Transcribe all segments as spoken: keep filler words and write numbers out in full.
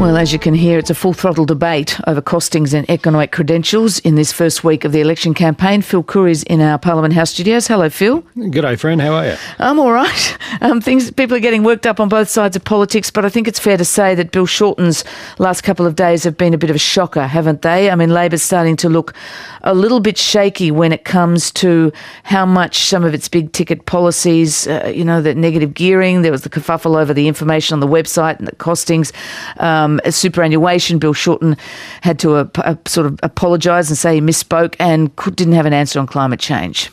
Well, as you can hear, it's a full-throttle debate over costings and economic credentials in this first week of the election campaign. Phil Curry's in our Parliament House studios. Hello, Phil. G'day, friend. How are you? I'm all right. Um, things people are getting worked up on both sides of politics, but I think it's fair to say that Bill Shorten's last couple of days have been a bit of a shocker, haven't they? I mean, Labor's starting to look a little bit shaky when it comes to how much some of its big-ticket policies, uh, you know, the negative gearing, there was the kerfuffle over the information on the website and the costings, um, superannuation. Bill Shorten had to uh, uh, sort of apologise and say he misspoke and could, didn't have an answer on climate change.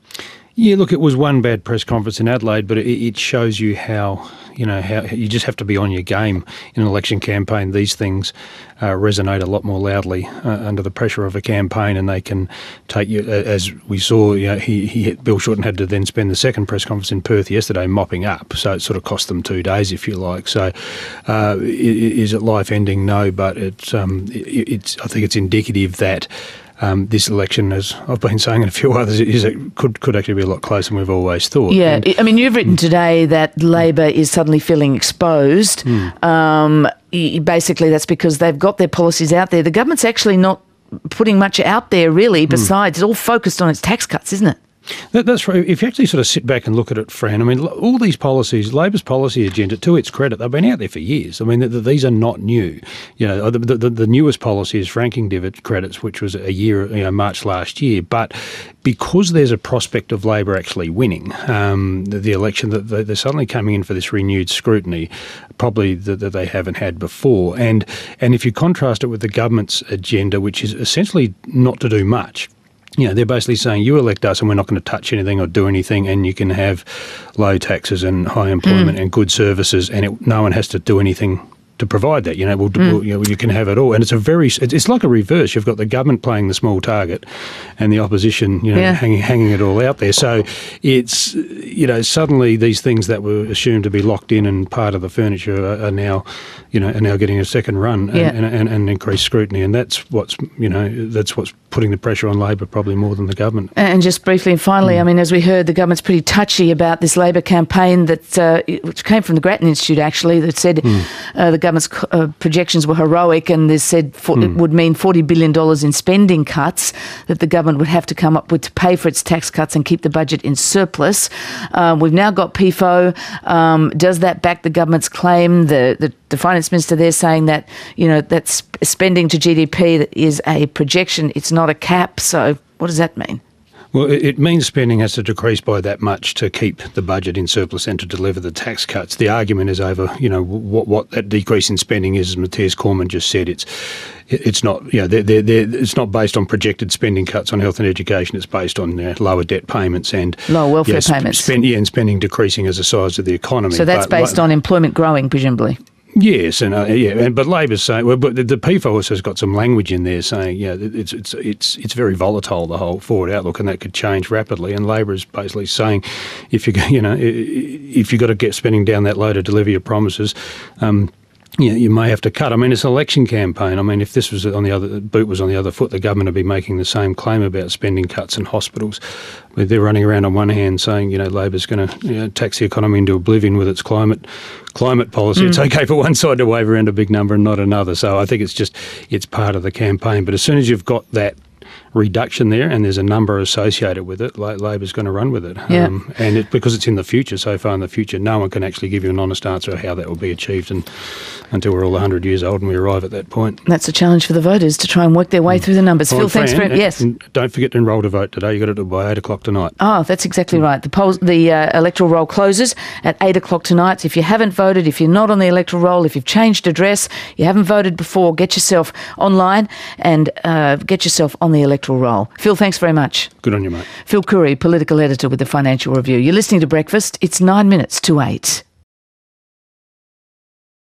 Yeah, look, it was one bad press conference in Adelaide, but it, it shows you how, you know, how you just have to be on your game in an election campaign. These things uh, resonate a lot more loudly uh, under the pressure of a campaign, and they can take you, uh, as we saw, you know, he, he, Bill Shorten had to then spend the second press conference in Perth yesterday mopping up, so it sort of cost them two days, if you like. So uh, is it life-ending? No, but it's, um, it, it's, I think it's indicative that Um, this election, as I've been saying and a few others, is it could could actually be a lot closer than we've always thought. Yeah, and, I mean, you've written today that Labor is suddenly feeling exposed. Mm. Um, basically, that's because they've got their policies out there. The government's actually not putting much out there, really, besides mm. it's all focused on its tax cuts, isn't it? That, that's right. If you actually sort of sit back and look at it, Fran, I mean, all these policies, Labor's policy agenda, to its credit, they've been out there for years. I mean, the, the, these are not new. You know, the, the, the newest policy is franking debit credits, which was a year, you know, March last year. But because there's a prospect of Labor actually winning um, the, the election, that they're suddenly coming in for this renewed scrutiny, probably that, that they haven't had before. And and if you contrast it with the government's agenda, which is essentially not to do much. You know, they're basically saying you elect us and we're not going to touch anything or do anything, and you can have low taxes and high employment mm. and good services, and it, no one has to do anything to provide that. You know, we'll, mm. we'll, you know, you can have it all. And it's a very, it's like a reverse. You've got the government playing the small target and the opposition, you know, yeah. hanging, hanging it all out there. So it's, you know, suddenly these things that were assumed to be locked in and part of the furniture are, are now, you know, are now getting a second run and, yeah. and, and, and increased scrutiny. And that's what's, you know, that's what's putting the pressure on Labor probably more than the government. And just briefly and finally, mm. I mean, as we heard, the government's pretty touchy about this Labor campaign that, uh, which came from the Grattan Institute actually, that said mm. uh, the government's uh, projections were heroic, and they said for, mm. it would mean forty billion dollars in spending cuts that the government would have to come up with to pay for its tax cuts and keep the budget in surplus. Um, we've now got P F O. Um, does that back the government's claim? The, the, the finance minister there saying that, you know, that's spending to G D P that is a projection, it's not a cap. So what does that mean? Well, it means spending has to decrease by that much to keep the budget in surplus and to deliver the tax cuts. The argument is over, you know, what what that decrease in spending is, as Matthias Cormann just said. It's it's not, you know, they're, they're, they're, it's not based on projected spending cuts on health and education. It's based on you know, lower debt payments and lower welfare yeah, payments. Spend, yeah, and spending decreasing as the size of the economy. So that's but, based like, on employment growing, presumably. Yes, and uh, yeah, and, but Labor's saying, well, but the, the P F O also has got some language in there saying, yeah, it's it's it's it's very volatile, the whole forward outlook, and that could change rapidly. And Labor is basically saying, if you you know if you've got to get spending down that low to deliver your promises, um, you know, you may have to cut. I mean, it's an election campaign. I mean, if this was on the other boot was on the other foot, the government would be making the same claim about spending cuts in hospitals. But they're running around on one hand saying, you know, Labor's going to you know, tax the economy into oblivion with its climate climate policy. Mm. It's okay for one side to wave around a big number and not another. So I think it's just it's part of the campaign. But as soon as you've got that reduction there and there's a number associated with it, Labor's going to run with it. Yeah. Um, and it, because it's in the future, so far in the future, no one can actually give you an honest answer of how that will be achieved and until we're all one hundred years old and we arrive at that point. That's a challenge for the voters to try and work their way mm. through the numbers. Well, Phil, Fran, thanks for it. Yes. And don't forget to enrol to vote today. You've got to do it by eight o'clock tonight. Oh, that's exactly mm. right. The polls, the uh, electoral roll closes at eight o'clock tonight. If you haven't voted, if you're not on the electoral roll, if you've changed address, you haven't voted before, get yourself online and uh, get yourself on the electoral roll. Phil, thanks very much. Good on you, mate. Phil Curry, political editor with the Financial Review. You're listening to Breakfast. It's nine minutes to eight.